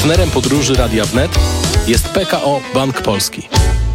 Partnerem podróży Radia Wnet jest PKO Bank Polski.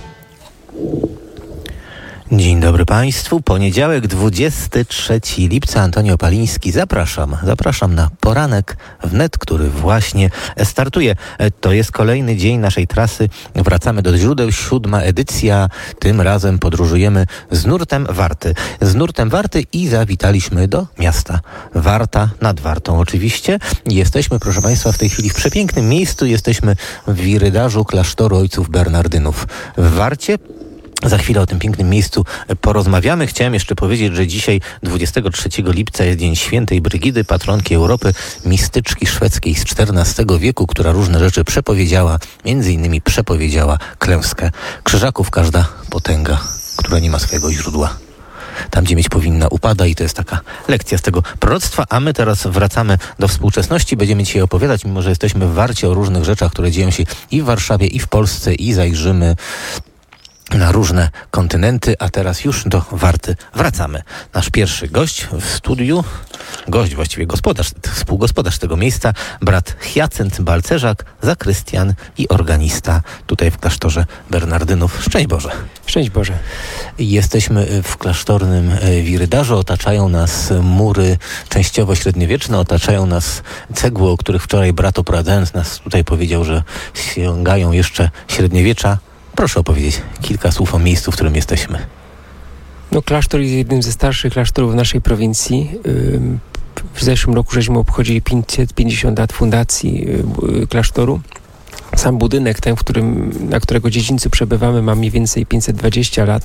Dzień dobry Państwu. Poniedziałek, 23 lipca. Antoni Opaliński. Zapraszam na poranek wnet, który właśnie startuje. To jest kolejny dzień naszej trasy. Wracamy do źródeł. 7. edycja. Tym razem podróżujemy z nurtem Warty i zawitaliśmy do miasta Warta, nad Wartą oczywiście. Jesteśmy, proszę Państwa, w tej chwili w przepięknym miejscu. Jesteśmy w wirydarzu klasztoru ojców Bernardynów w Warcie. Za chwilę o tym pięknym miejscu porozmawiamy. Chciałem jeszcze powiedzieć, że dzisiaj 23 lipca jest Dzień Świętej Brygidy, patronki Europy, mistyczki szwedzkiej z XIV wieku, która różne rzeczy przepowiedziała, między innymi przepowiedziała klęskę krzyżaków. Każda potęga, która nie ma swojego źródła, tam gdzie mieć powinna, upada, i to jest taka lekcja z tego proroctwa. A my teraz wracamy do współczesności. Będziemy dzisiaj opowiadać, mimo że jesteśmy w Warcie, o różnych rzeczach, które dzieją się i w Warszawie, i w Polsce, i zajrzymy na różne kontynenty, a teraz już do Warty wracamy. Nasz pierwszy gość w studiu, właściwie współgospodarz tego miejsca, brat Hyacynt Balcerzak, zakrystian i organista tutaj w klasztorze Bernardynów. Szczęść Boże. Szczęść Boże. Jesteśmy w klasztornym wirydarzu, otaczają nas mury częściowo średniowieczne, otaczają nas cegły, o których wczoraj brat, oprowadzając nas tutaj, powiedział, że sięgają jeszcze średniowiecza. Proszę opowiedzieć kilka słów o miejscu, w którym jesteśmy. No, klasztor jest jednym ze starszych klasztorów w naszej prowincji. W zeszłym roku żeśmy obchodzili 550 lat fundacji klasztoru. Sam budynek, ten, na którego dziedzińcu przebywamy, ma mniej więcej 520 lat.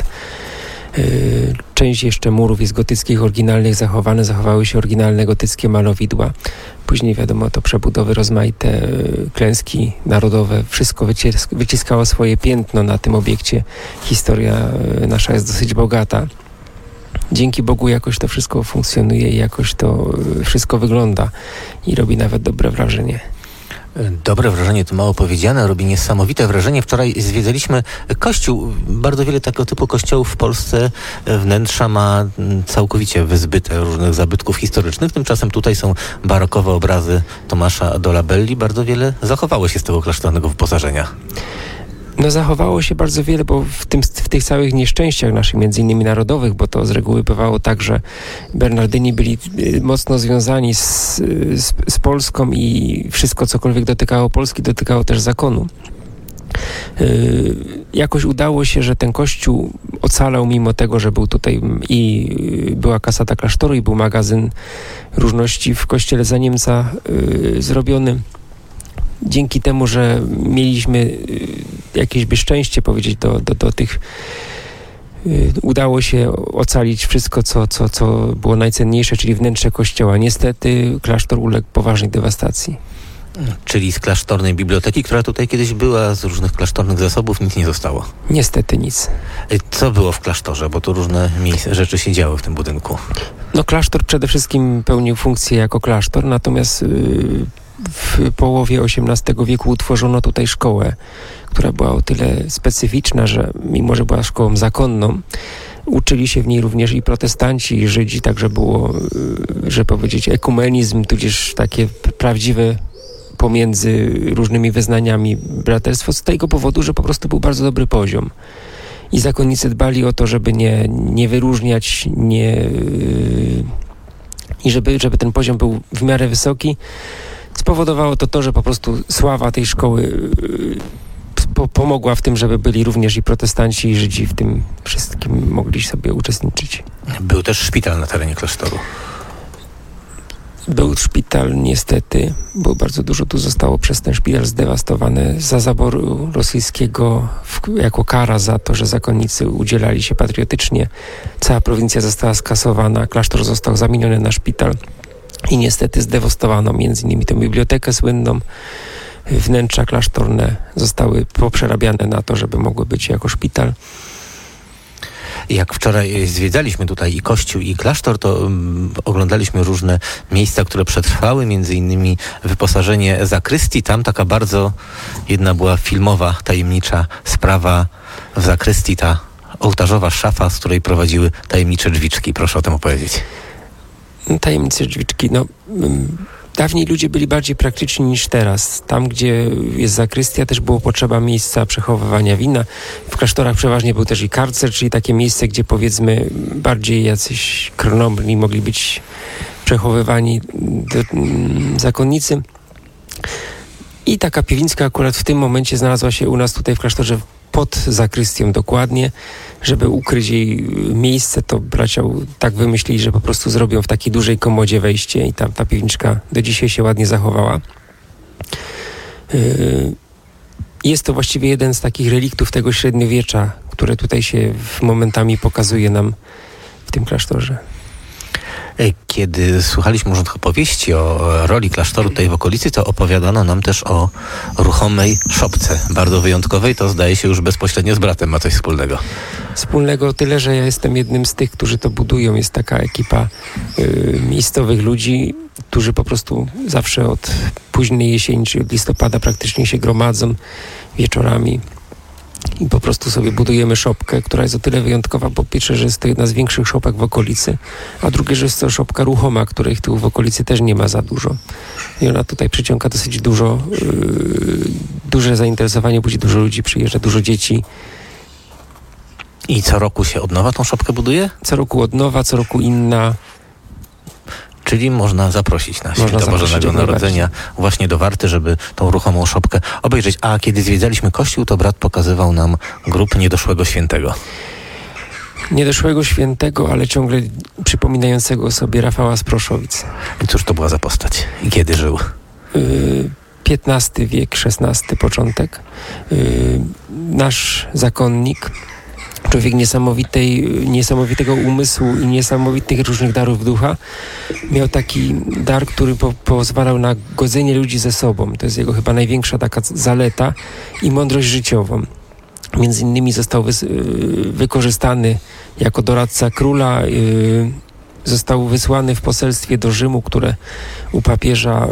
Część jeszcze murów jest gotyckich, oryginalnych zachowane. Zachowały się oryginalne gotyckie malowidła. Później wiadomo, to przebudowy, rozmaite klęski narodowe. Wszystko wyciskało swoje piętno na tym obiekcie. Historia nasza jest dosyć bogata. Dzięki Bogu jakoś to wszystko funkcjonuje i jakoś to wszystko wygląda i robi nawet dobre wrażenie. Dobre wrażenie to mało powiedziane, robi niesamowite wrażenie. Wczoraj zwiedzaliśmy kościół. Bardzo wiele tego typu kościołów w Polsce wnętrza ma całkowicie wyzbyte różnych zabytków historycznych. Tymczasem tutaj są barokowe obrazy Tomasza Dolabelli. Bardzo wiele zachowało się z tego klasztornego wyposażenia. No, zachowało się bardzo wiele, bo w tych całych nieszczęściach naszych, między innymi narodowych, bo to z reguły bywało tak, że Bernardyni byli mocno związani z Polską i wszystko, cokolwiek dotykało Polski, dotykało też zakonu. Jakoś udało się, że ten kościół ocalał, mimo tego, że był tutaj i była kasata klasztoru, i był magazyn różności w kościele za Niemca zrobiony. Dzięki temu, że mieliśmy jakieś szczęście, powiedzieć, do tych, udało się ocalić wszystko, co było najcenniejsze, czyli wnętrze kościoła. Niestety klasztor uległ poważnej dewastacji. Czyli z klasztornej biblioteki, która tutaj kiedyś była, z różnych klasztornych zasobów nic nie zostało? Niestety nic. Co było w klasztorze? Bo tu różne rzeczy się działy w tym budynku. No, klasztor przede wszystkim pełnił funkcję jako klasztor, natomiast w połowie XVIII wieku utworzono tutaj szkołę, która była o tyle specyficzna, że mimo, że była szkołą zakonną, uczyli się w niej również i protestanci, i Żydzi, także było, że powiedzieć, ekumenizm, tudzież takie prawdziwe pomiędzy różnymi wyznaniami braterstwo, z tego powodu, że po prostu był bardzo dobry poziom. I zakonnicy dbali o to, żeby nie wyróżniać, i żeby ten poziom był w miarę wysoki. Spowodowało to, że po prostu sława tej szkoły pomogła w tym, żeby byli również i protestanci, i Żydzi w tym wszystkim mogli sobie uczestniczyć. Był też szpital na terenie klasztoru. Był szpital, niestety, bo bardzo dużo tu zostało przez ten szpital zdewastowane za zaboru rosyjskiego jako kara za to, że zakonnicy udzielali się patriotycznie. Cała prowincja została skasowana, klasztor został zamieniony na szpital i niestety zdewastowano między innymi tę bibliotekę słynną. Wnętrza klasztorne zostały poprzerabiane na to, żeby mogły być jako szpital. Jak wczoraj zwiedzaliśmy tutaj i kościół, i klasztor, to oglądaliśmy różne miejsca, które przetrwały, między innymi wyposażenie zakrystii. Tam taka bardzo, jedna była filmowa, tajemnicza sprawa w zakrystii, ta ołtarzowa szafa, z której prowadziły tajemnicze drzwiczki. Proszę o tym opowiedzieć. Tajemnicze drzwiczki, Dawniej ludzie byli bardziej praktyczni niż teraz. Tam, gdzie jest zakrystia, też było potrzeba miejsca przechowywania wina. W klasztorach przeważnie był też i karcer, czyli takie miejsce, gdzie powiedzmy bardziej jacyś krnobni mogli być przechowywani zakonnicy. I taka piwnica akurat w tym momencie znalazła się u nas tutaj w klasztorze pod zakrystią dokładnie. Żeby ukryć jej miejsce, to bracia tak wymyślili, że po prostu zrobią w takiej dużej komodzie wejście i tam ta piwniczka do dzisiaj się ładnie zachowała. Jest to właściwie jeden z takich reliktów tego średniowiecza, które tutaj się momentami pokazuje nam w tym klasztorze. Kiedy słuchaliśmy różnych opowieści o roli klasztoru tutaj w okolicy, to opowiadano nam też o ruchomej szopce, bardzo wyjątkowej. To zdaje się już bezpośrednio z bratem ma coś wspólnego. Wspólnego tyle, że ja jestem jednym z tych, którzy to budują. Jest taka ekipa miejscowych ludzi, którzy po prostu zawsze od późnej jesieni, czyli od listopada praktycznie się gromadzą wieczorami i po prostu sobie budujemy szopkę, która jest o tyle wyjątkowa, po pierwsze, że jest to jedna z większych szopek w okolicy, a drugie, że jest to szopka ruchoma, których tu w okolicy też nie ma za dużo. I ona tutaj przyciąga dosyć duże zainteresowanie, budzi dużo ludzi, przyjeżdża dużo dzieci. I co roku się od nowa tą szopkę buduje? Co roku od nowa, co roku inna. Czyli można zaprosić na Święto Bożego Narodzenia właśnie do Warty, żeby tą ruchomą szopkę obejrzeć. A kiedy zwiedzaliśmy kościół, to brat pokazywał nam grób niedoszłego świętego. Niedoszłego świętego, ale ciągle przypominającego sobie Rafała z Proszowic. I cóż to była za postać? I kiedy żył? XV wiek, XVI początek. Nasz zakonnik, człowiek niesamowitego umysłu i niesamowitych różnych darów ducha, miał taki dar, który pozwalał na godzenie ludzi ze sobą. To jest jego chyba największa taka zaleta i mądrość życiową. Między innymi został wykorzystany jako doradca króla, został wysłany w poselstwie do Rzymu, które u papieża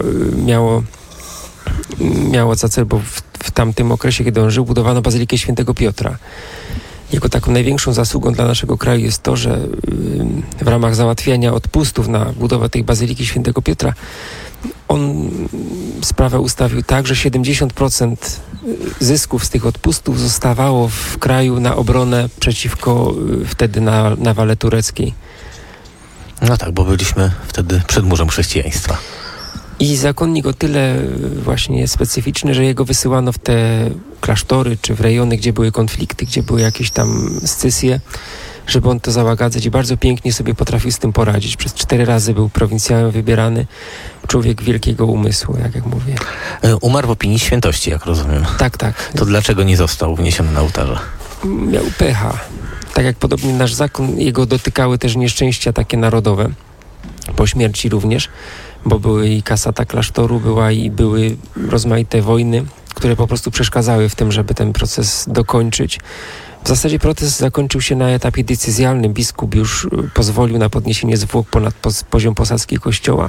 miało za cel, bo w tamtym okresie, kiedy on żył, budowano Bazylikę Świętego Piotra. Jego taką największą zasługą dla naszego kraju jest to, że w ramach załatwiania odpustów na budowę tej Bazyliki Świętego Piotra on sprawę ustawił tak, że 70% zysków z tych odpustów zostawało w kraju na obronę przeciwko wtedy nawale tureckiej. No tak, bo byliśmy wtedy przed murzem chrześcijaństwa. I zakonnik o tyle właśnie specyficzny, że jego wysyłano w te klasztory, czy w rejony, gdzie były konflikty, gdzie były jakieś tam scysje, żeby on to załagadzać i bardzo pięknie sobie potrafił z tym poradzić. Przez 4 razy był prowincjałem wybierany, człowiek wielkiego umysłu, jak mówię. Umarł w opinii świętości, jak rozumiem. Tak, tak. To dlaczego nie został wniesiony na ołtarze? Miał pecha. Tak jak podobnie nasz zakon, jego dotykały też nieszczęścia takie narodowe, po śmierci również, bo były i kasata klasztoru, były rozmaite wojny, które po prostu przeszkadzały w tym, żeby ten proces dokończyć. W zasadzie proces zakończył się na etapie decyzjalnym. Biskup już pozwolił na podniesienie zwłok ponad poziom posadzki kościoła.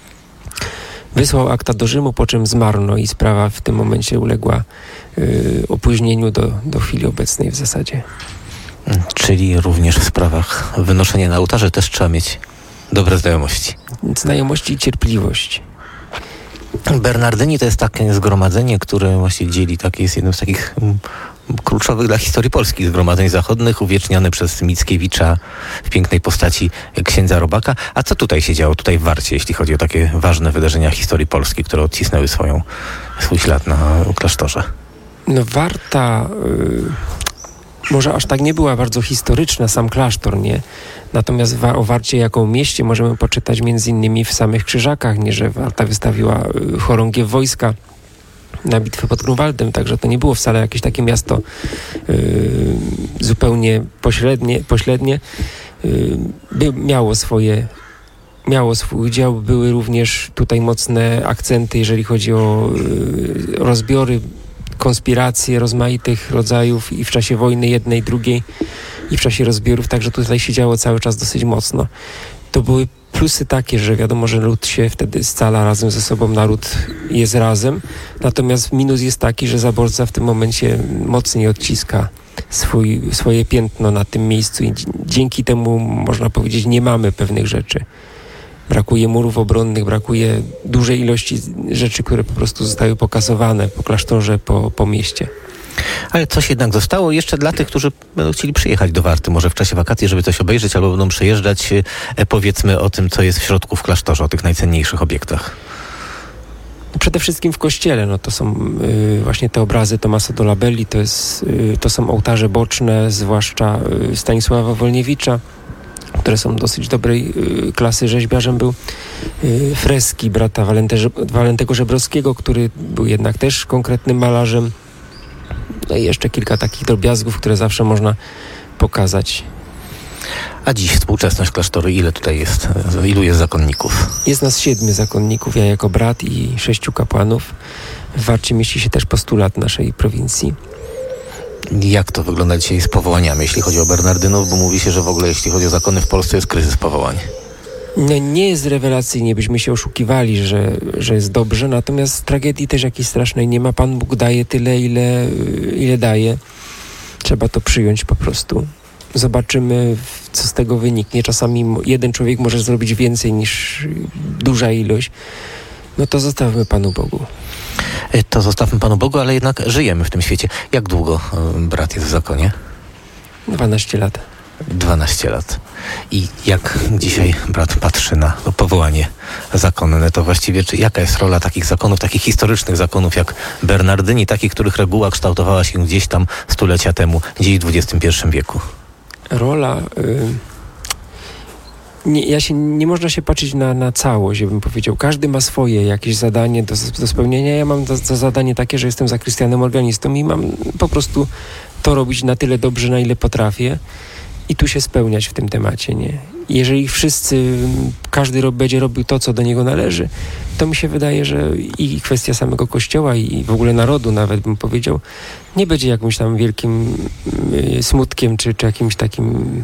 Wysłał akta do Rzymu, po czym zmarł, i sprawa w tym momencie uległa opóźnieniu do chwili obecnej w zasadzie. Czyli również w sprawach wynoszenia na ołtarze też trzeba mieć dobre znajomości. Znajomości i cierpliwość. Bernardyni to jest takie zgromadzenie, które właśnie jest jednym z takich kluczowych dla historii Polski zgromadzeń zachodnich, uwiecznione przez Mickiewicza w pięknej postaci księdza Robaka. A co tutaj się działo, tutaj w Warcie, jeśli chodzi o takie ważne wydarzenia historii Polski, które odcisnęły swój ślad na klasztorze? Warta może aż tak nie była bardzo historyczna, sam klasztor, nie? Natomiast o Warcie jako mieście możemy poczytać między innymi w samych Krzyżakach, nie, że Warta wystawiła chorągiew wojska na bitwę pod Grunwaldem, także to nie było wcale jakieś takie miasto zupełnie pośrednie. Miało swój udział, były również tutaj mocne akcenty, jeżeli chodzi o rozbiory, konspiracje rozmaitych rodzajów i w czasie wojny jednej, drugiej i w czasie rozbiorów, także tutaj się działo cały czas dosyć mocno. To były plusy takie, że wiadomo, że lud się wtedy scala razem ze sobą, naród jest razem, natomiast minus jest taki, że zaborca w tym momencie mocniej odciska swoje piętno na tym miejscu i dzięki temu, można powiedzieć, nie mamy pewnych rzeczy. Brakuje murów obronnych, brakuje dużej ilości rzeczy, które po prostu zostały pokasowane po klasztorze, po mieście. Ale coś jednak zostało jeszcze dla tych, którzy będą chcieli przyjechać do Warty, może w czasie wakacji, żeby coś obejrzeć, albo będą przejeżdżać. Powiedzmy o tym, co jest w środku w klasztorze, o tych najcenniejszych obiektach. Przede wszystkim w kościele, to są właśnie te obrazy Tomasa Dolabelli, to są ołtarze boczne, zwłaszcza Stanisława Wolniewicza, które są dosyć dobrej klasy. Rzeźbiarzem był freski brata Walentego Żebrowskiego, który był jednak też konkretnym malarzem. No i jeszcze kilka takich drobiazgów, które zawsze można pokazać. A dziś współczesność klasztoru, ile tutaj jest? Ilu jest zakonników? Jest nas 7 zakonników, ja jako brat i 6 kapłanów. W Warcie mieści się też postulat naszej prowincji. Jak to wygląda dzisiaj z powołaniami, jeśli chodzi o Bernardynów? Bo mówi się, że w ogóle jeśli chodzi o zakony w Polsce jest kryzys powołań. Nie jest rewelacyjnie, byśmy się oszukiwali, że jest dobrze, natomiast tragedii też jakiejś strasznej nie ma. Pan Bóg daje tyle, ile daje. Trzeba to przyjąć po prostu. Zobaczymy, co z tego wyniknie. Czasami jeden człowiek może zrobić więcej niż duża ilość. No to zostawmy Panu Bogu. To zostawmy Panu Bogu, ale jednak żyjemy w tym świecie. Jak długo brat jest w zakonie? 12 lat. 12 lat. I jak dzisiaj brat patrzy na powołanie zakonne, to właściwie jaka jest rola takich zakonów, takich historycznych zakonów jak Bernardyni, takich, których reguła kształtowała się gdzieś tam stulecia temu, gdzieś w XXI wieku? Rola... Nie można się patrzeć na całość, ja bym powiedział. Każdy ma swoje jakieś zadanie do spełnienia. Ja mam za zadanie takie, że jestem zakrystianem organistą i mam po prostu to robić na tyle dobrze, na ile potrafię i tu się spełniać w tym temacie, nie? Jeżeli każdy będzie robił to, co do niego należy, to mi się wydaje, że i kwestia samego Kościoła i w ogóle narodu nawet, bym powiedział, nie będzie jakimś tam wielkim smutkiem, czy jakimś takim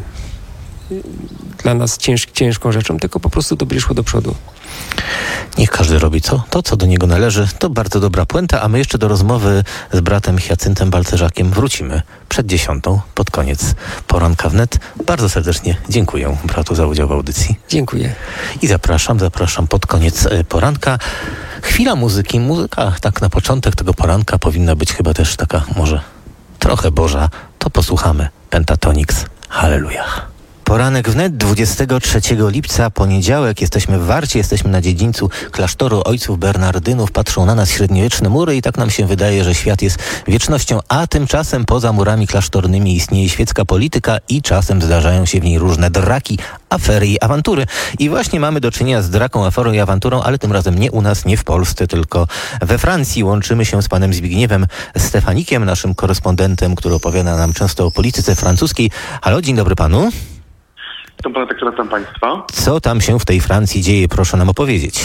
dla nas ciężką rzeczą, tylko po prostu to będzie szło do przodu. Niech każdy robi to, co do niego należy. To bardzo dobra puenta, a my jeszcze do rozmowy z bratem Hiacyntem Balcerzakiem wrócimy przed 10, pod koniec poranka wnet. Bardzo serdecznie dziękuję bratu za udział w audycji. Dziękuję. I zapraszam pod koniec poranka. Chwila muzyki. Muzyka tak na początek tego poranka powinna być chyba też taka może trochę Boża. To posłuchamy Pentatonix. Hallelujah. Poranek wnet 23 lipca, poniedziałek. Jesteśmy w Warcie, jesteśmy na dziedzińcu klasztoru ojców Bernardynów. Patrzą na nas średniowieczne mury i tak nam się wydaje, że świat jest wiecznością, a tymczasem poza murami klasztornymi istnieje świecka polityka i czasem zdarzają się w niej różne draki, afery i awantury. I właśnie mamy do czynienia z draką, aferą i awanturą, ale tym razem nie u nas, nie w Polsce, tylko we Francji. Łączymy się z panem Zbigniewem Stefanikiem, naszym korespondentem, który opowiada nam często o polityce francuskiej. Halo, dzień dobry panu. Witam pana redaktora, witam państwa. Co tam się w tej Francji dzieje? Proszę nam opowiedzieć.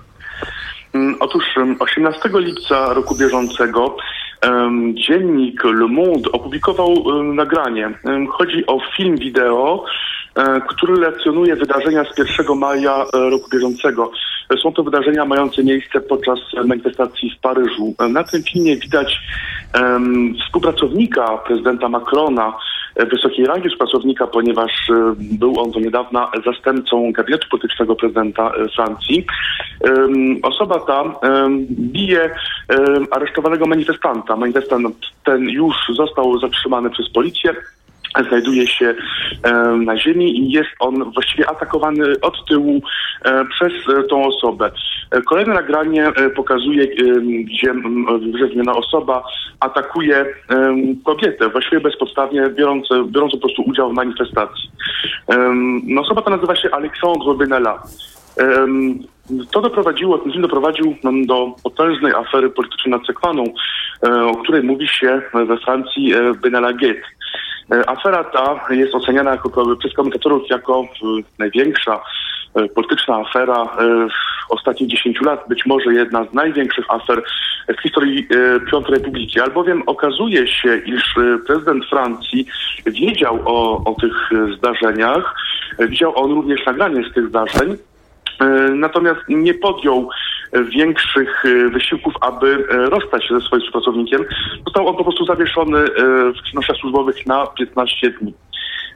Otóż 18 lipca roku bieżącego dziennik Le Monde opublikował nagranie. Chodzi o film wideo, który relacjonuje wydarzenia z 1 maja roku bieżącego. Są to wydarzenia mające miejsce podczas manifestacji w Paryżu. Na tym filmie widać współpracownika prezydenta Macrona, wysokiej rangi współpracownika, ponieważ był on do niedawna zastępcą gabinetu politycznego prezydenta Francji. Osoba ta bije aresztowanego manifestanta. Manifestant ten już został zatrzymany przez policję. Znajduje się na ziemi i jest on właściwie atakowany od tyłu przez tą osobę. Kolejne nagranie pokazuje, gdzie wymieniona osoba atakuje kobietę, właściwie bezpodstawnie, biorąc po prostu udział w manifestacji. Osoba ta nazywa się Alexandre Benalla. Ten film doprowadził do potężnej afery politycznej nad Sekwaną, o której mówi się we Francji Benalla Gate. Afera ta jest oceniana przez komentatorów jako największa polityczna afera ostatnich 10 lat, być może jedna z największych afer w historii Piątej Republiki, albowiem okazuje się, iż prezydent Francji wiedział o tych zdarzeniach, widział on również nagranie z tych zdarzeń, natomiast nie podjął większych wysiłków, aby rozstać się ze swoim współpracownikiem. Został on po prostu zawieszony w czynnościach służbowych na 15 dni.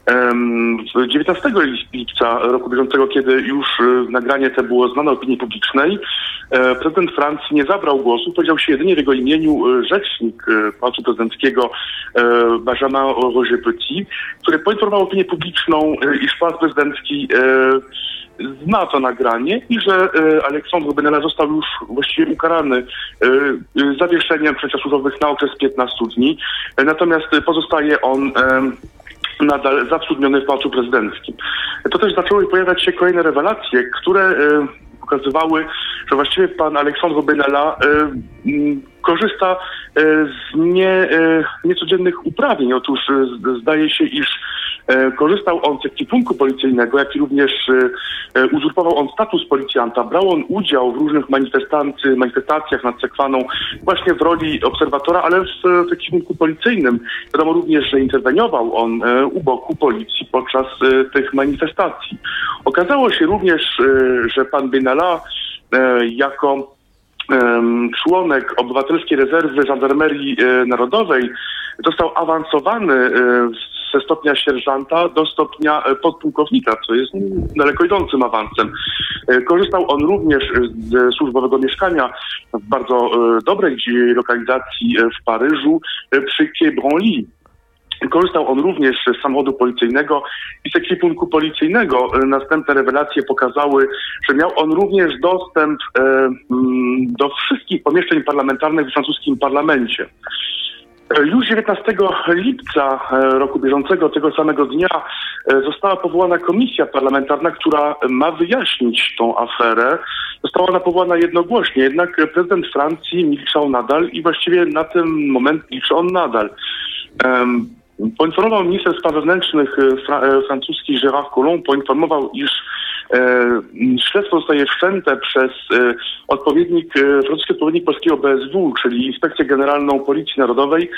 19 lipca roku bieżącego, kiedy już nagranie te było znane opinii publicznej, prezydent Francji nie zabrał głosu, powiedział się jedynie w jego imieniu rzecznik Pałacu Prezydenckiego Benjamin Roger-Petit, który poinformował opinię publiczną, iż Pałac Prezydencki zna to nagranie i że Alexandre Benalla został już właściwie ukarany zawieszeniem przejścia służbowych na okres 15 dni. Natomiast pozostaje on nadal zatrudniony w Pałacu Prezydenckim. To też zaczęły pojawiać się kolejne rewelacje, które pokazywały, że właściwie pan Alexandre Benalla korzysta z niecodziennych uprawnień. Otóż zdaje się, iż korzystał on z ekwipunku policyjnego, jak i również uzurpował on status policjanta. Brał on udział w różnych manifestacjach nad Sekwaną właśnie w roli obserwatora, ale w ekwipunku policyjnym. Wiadomo również, że interweniował on u boku policji podczas tych manifestacji. Okazało się również, że pan Benalla jako członek Obywatelskiej Rezerwy Żandarmerii Narodowej został awansowany ze stopnia sierżanta do stopnia podpułkownika, co jest daleko idącym awansem. Korzystał on również ze służbowego mieszkania w bardzo dobrej lokalizacji w Paryżu przy Quai Branly. Korzystał on również z samochodu policyjnego i z ekwipunku policyjnego. Następne rewelacje pokazały, że miał on również dostęp do wszystkich pomieszczeń parlamentarnych w francuskim parlamencie. Już 19 lipca roku bieżącego, tego samego dnia, została powołana komisja parlamentarna, która ma wyjaśnić tą aferę. Została ona powołana jednogłośnie, jednak prezydent Francji milczał nadal i właściwie na ten moment milczy on nadal. Poinformował minister spraw wewnętrznych francuski Gérard Collomb, poinformował, iż śledztwo zostaje wszczęte przez francuski odpowiednik polskiego BSW, czyli Inspekcję Generalną Policji Narodowej.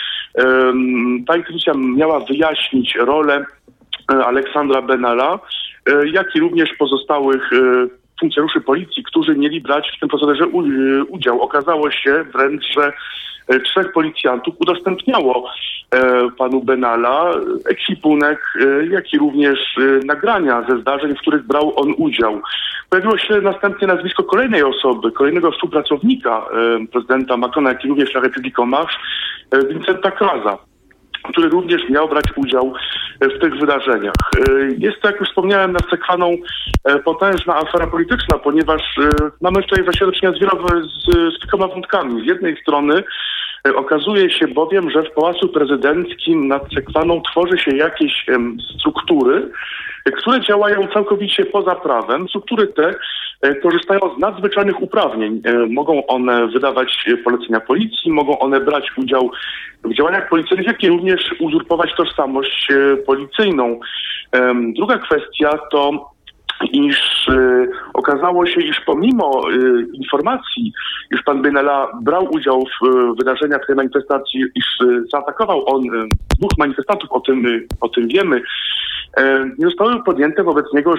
Ta instytucja miała wyjaśnić rolę Alexandra Benalla, jak i również pozostałych funkcjonariuszy policji, którzy mieli brać w tym procederze udział. Okazało się wręcz, że 3 policjantów udostępniało panu Benalla ekwipunek, jak i również nagrania ze zdarzeń, w których brał on udział. Pojawiło się następnie nazwisko kolejnej osoby, kolejnego współpracownika prezydenta Macrona, jak i również La République en Marche, Vincenta Craza, który również miał brać udział w tych wydarzeniach. Jest to, jak już wspomniałem, nad Sekwaną potężna afera polityczna, ponieważ mamy tutaj właśnie do czynienia z kilkoma wątkami. Z jednej strony okazuje się bowiem, że w Pałacu Prezydenckim nad Sekwaną tworzy się jakieś struktury, które działają całkowicie poza prawem. Struktury te korzystają z nadzwyczajnych uprawnień. Mogą one wydawać polecenia policji, mogą one brać udział w działaniach policyjnych, jak i również uzurpować tożsamość policyjną. Druga kwestia to, iż okazało się, iż pomimo informacji, iż pan Benalla brał udział w wydarzeniach tej manifestacji, iż zaatakował on 2 manifestantów, o tym wiemy, nie zostały podjęte wobec niego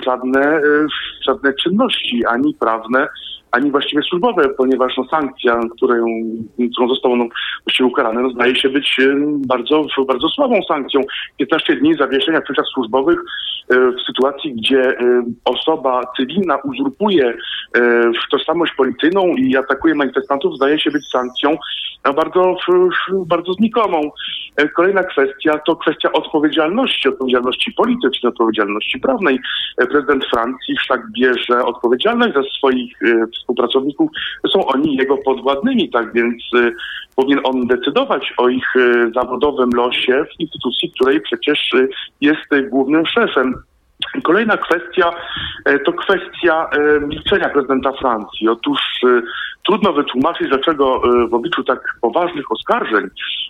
żadne czynności, ani prawne, ani właściwie służbowe, ponieważ sankcja, którą został on właściwie ukarany, zdaje się być bardzo, bardzo słabą sankcją. 15 dni zawieszenia w czynszach służbowych w sytuacji, gdzie osoba cywilna uzurpuje tożsamość policyjną i atakuje manifestantów, zdaje się być sankcją bardzo, bardzo znikomą. Kolejna kwestia to kwestia odpowiedzialności politycznej, odpowiedzialności prawnej. Prezydent Francji wszak bierze odpowiedzialność za swoich współpracowników. Są oni jego podwładnymi, tak więc powinien on decydować o ich zawodowym losie w instytucji, której przecież jest głównym szefem. Kolejna kwestia to kwestia milczenia prezydenta Francji. Otóż trudno wytłumaczyć, dlaczego w obliczu tak poważnych oskarżeń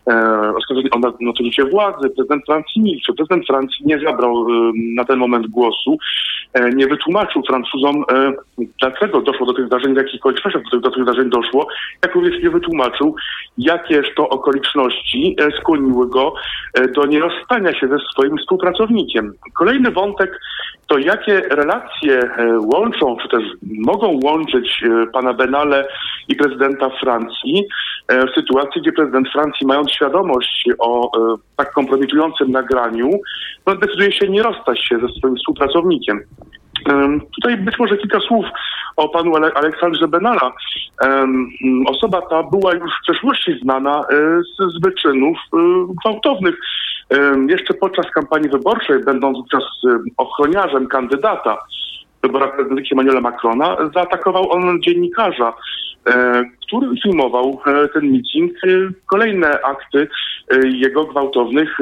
o nadużycie władzy prezydent Francji milczy. Prezydent Francji nie zabrał na ten moment głosu, nie wytłumaczył Francuzom, dlaczego doszło do tych zdarzeń, w jakich okolicznościach do tych zdarzeń doszło, jak również nie wytłumaczył, jakież to okoliczności skłoniły go do nierozstania się ze swoim współpracownikiem. Kolejny wątek to jakie relacje łączą, czy też mogą łączyć pana Benallę i prezydenta Francji w sytuacji, gdzie prezydent Francji, mając świadomość o tak kompromitującym nagraniu, decyduje się nie rozstać się ze swoim współpracownikiem. Tutaj być może kilka słów o panu Aleksandrze Benalla. Osoba ta była już w przeszłości znana z wyczynów gwałtownych. Jeszcze podczas kampanii wyborczej, będąc wówczas ochroniarzem kandydata w wyborach prezydenckich Emmanuela Macrona, zaatakował on dziennikarza, który filmował ten meeting. Kolejne akty jego gwałtownych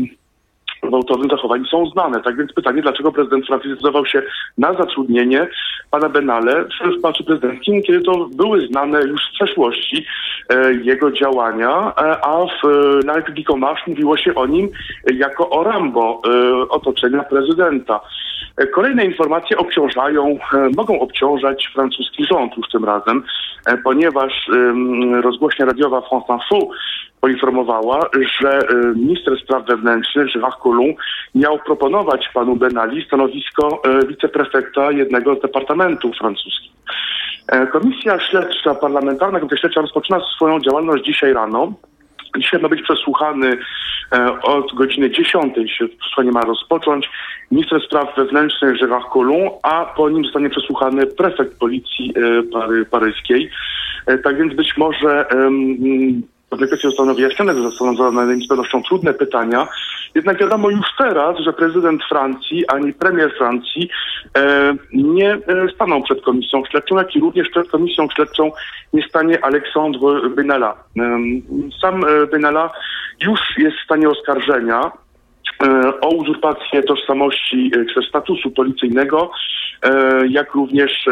zachowań są znane. Tak więc pytanie, dlaczego prezydent Francji zdecydował się na zatrudnienie pana Benalla w Pałacu Prezydenckim, kiedy to były znane już z przeszłości jego działania, a w La République en Marche mówiło się o nim jako o Rambo otoczenia prezydenta. Kolejne informacje mogą obciążać francuski rząd już tym razem, ponieważ rozgłośnia radiowa France Info poinformowała, że minister spraw wewnętrznych Gérard Collomb miał proponować panu Benalli stanowisko wiceprefekta jednego z departamentów francuskich. Komisja śledcza parlamentarna, Komisja Śledcza rozpoczyna swoją działalność dzisiaj rano. Dzisiaj ma być przesłuchany od godziny 10, się przesłuchanie ma rozpocząć, minister spraw wewnętrznych Gérard Collomb, a po nim zostanie przesłuchany prefekt policji paryskiej. Tak więc być może pewne kwestie zostaną wyjaśnione, że zostaną zadane z pewnością trudne pytania. Jednak wiadomo już teraz, że prezydent Francji ani premier Francji nie staną przed komisją śledczą, jak i również przed komisją śledczą nie stanie Alexandre Benalla. Sam Benalla już jest w stanie oskarżenia o uzurpację tożsamości czy statusu policyjnego, jak również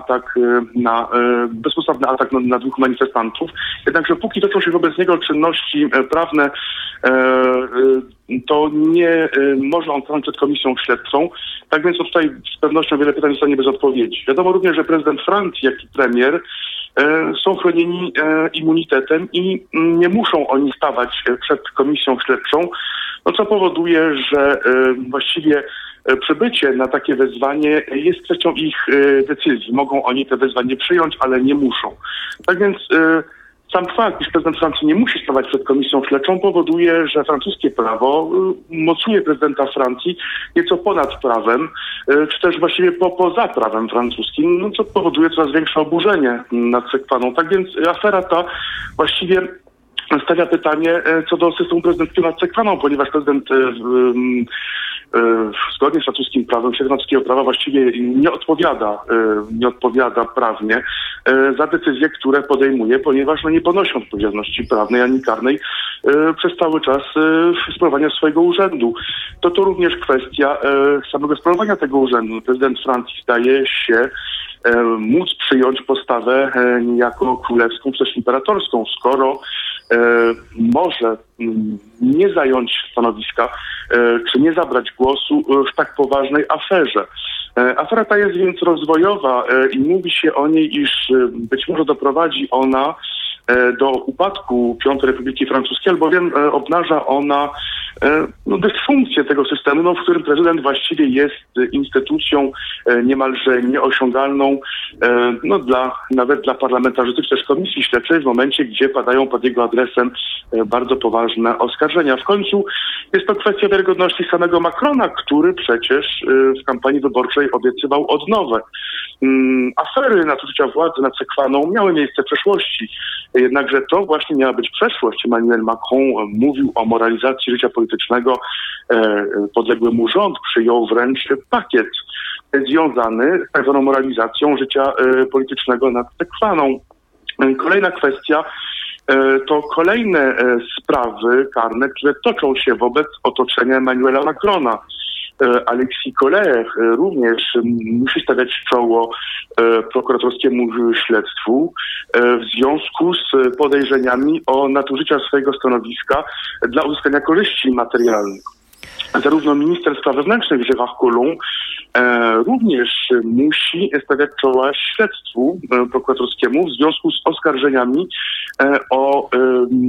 bezpodstawny atak na dwóch manifestantów. Jednakże póki toczą się wobec niego czynności prawne, to nie może on stanąć przed komisją śledczą. Tak więc tutaj z pewnością wiele pytań zostanie bez odpowiedzi. Wiadomo również, że prezydent Francji, jak i premier są chronieni immunitetem i nie muszą oni stawać przed komisją śledczą, co powoduje, że właściwie przybycie na takie wezwanie jest kwestią ich decyzji. Mogą oni te wezwanie przyjąć, ale nie muszą. Tak więc sam fakt, iż prezydent Francji nie musi stawać przed komisją śledczą, powoduje, że francuskie prawo mocuje prezydenta Francji nieco ponad prawem, czy też właściwie poza prawem francuskim, co powoduje coraz większe oburzenie nad sekwaną. Tak więc afera ta właściwie stawia pytanie co do systemu prezydenckiego nad sekwaną, ponieważ prezydent zgodnie z francuskim prawem, świat francuskiego prawa właściwie nie odpowiada prawnie za decyzje, które podejmuje, ponieważ nie ponosi odpowiedzialności prawnej ani karnej przez cały czas sprawowania swojego urzędu. To również kwestia samego sprawowania tego urzędu. Prezydent Francji zdaje się móc przyjąć postawę niejako królewską, czy też imperatorską, skoro może nie zająć stanowiska, czy nie zabrać głosu w tak poważnej aferze. Afera ta jest więc rozwojowa i mówi się o niej, iż być może doprowadzi ona do upadku Piątej Republiki Francuskiej, albowiem obnaża ona dysfunkcję tego systemu, w którym prezydent właściwie jest instytucją niemalże nieosiągalną nawet dla parlamentarzystów, czy też komisji śledczej w momencie, gdzie padają pod jego adresem bardzo poważne oskarżenia. W końcu jest to kwestia wiarygodności samego Macrona, który przecież w kampanii wyborczej obiecywał odnowę. Afery nadużycia władzy nad sekwaną miały miejsce w przeszłości. Jednakże to właśnie miała być przeszłość. Emmanuel Macron mówił o moralizacji życia politycznego. Podległy mu rząd przyjął wręcz pakiet związany z tak zwaną moralizacją życia politycznego nad sekwaną. Kolejna kwestia to kolejne sprawy karne, które toczą się wobec otoczenia Emmanuela Macrona. Alexis Kohler również musi stawiać czoło prokuratorskiemu śledztwu w związku z podejrzeniami o nadużycia swojego stanowiska dla uzyskania korzyści materialnych. Zarówno minister spraw wewnętrznych Gérard Collomb również musi stawiać czoła śledztwu prokuratorskiemu w związku z oskarżeniami o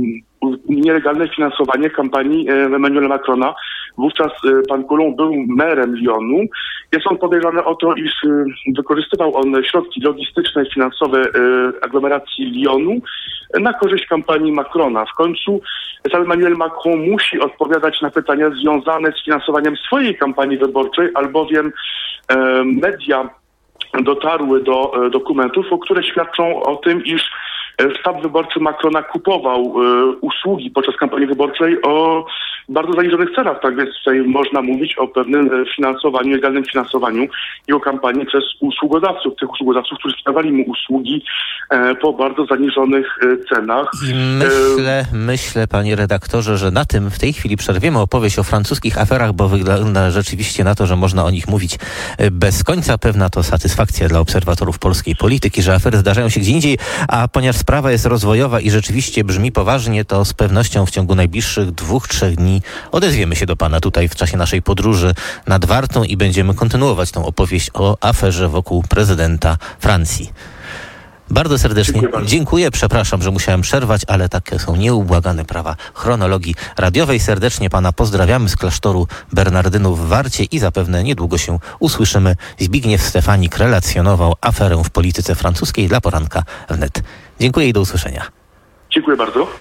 nielegalne finansowanie kampanii Emmanuela Macrona. Wówczas pan Coulon był merem Lyonu. Jest on podejrzany o to, iż wykorzystywał on środki logistyczne i finansowe aglomeracji Lyonu na korzyść kampanii Macrona. W końcu sam Emmanuel Macron musi odpowiadać na pytania związane z finansowaniem swojej kampanii wyborczej, albowiem media dotarły do dokumentów, które świadczą o tym, iż sztab wyborczy Macrona kupował usługi podczas kampanii wyborczej o bardzo zaniżonych cenach. Tak więc tutaj można mówić o pewnym finansowaniu, legalnym finansowaniu jego kampanii przez usługodawców. Tych usługodawców, którzy sprzedawali mu usługi po bardzo zaniżonych cenach. I myślę, panie redaktorze, że na tym w tej chwili przerwiemy opowieść o francuskich aferach, bo wygląda rzeczywiście na to, że można o nich mówić bez końca. Pewna to satysfakcja dla obserwatorów polskiej polityki, że afery zdarzają się gdzie indziej, a ponieważ sprawa jest rozwojowa i rzeczywiście brzmi poważnie, to z pewnością w ciągu najbliższych 2-3 dni odezwiemy się do pana tutaj w czasie naszej podróży nad Wartą i będziemy kontynuować tą opowieść o aferze wokół prezydenta Francji. Bardzo serdecznie dziękuję. Przepraszam, że musiałem przerwać, ale takie są nieubłagane prawa chronologii radiowej. Serdecznie pana pozdrawiamy z klasztoru Bernardynów w Warcie i zapewne niedługo się usłyszymy. Zbigniew Stefanik relacjonował aferę w polityce francuskiej dla Poranka Wnet. Dziękuję i do usłyszenia. Dziękuję bardzo.